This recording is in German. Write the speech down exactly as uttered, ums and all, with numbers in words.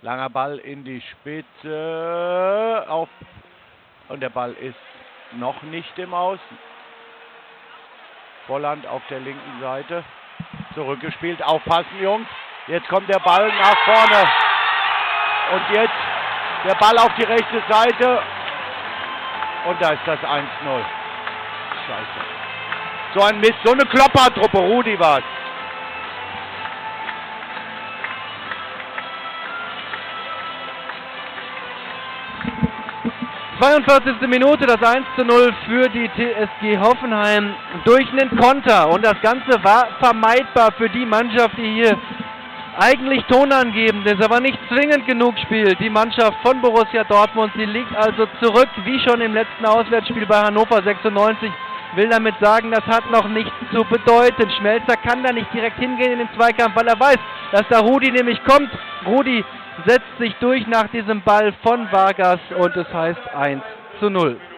Langer Ball in die Spitze. Auf. Und der Ball ist noch nicht im Aus. Volland auf der linken Seite. Zurückgespielt. Aufpassen, Jungs. Jetzt kommt der Ball nach vorne. Und jetzt der Ball auf die rechte Seite. Und da ist das eins null. Scheiße. So ein Mist. So eine Kloppertruppe. Rudi war's. zweiundvierzigste Minute, das eins zu null für die T S G Hoffenheim durch einen Konter. Und das Ganze war vermeidbar für die Mannschaft, die hier eigentlich tonangebend ist, aber nicht zwingend genug spielt. Die Mannschaft von Borussia Dortmund, die liegt also zurück, wie schon im letzten Auswärtsspiel bei Hannover sechsundneunzig. Will damit sagen, das hat noch nichts zu bedeuten. Schmelzer kann da nicht direkt hingehen in den Zweikampf, weil er weiß, dass da Rudi nämlich kommt. Rudi setzt sich durch nach diesem Ball von Vargas und es heißt eins zu null.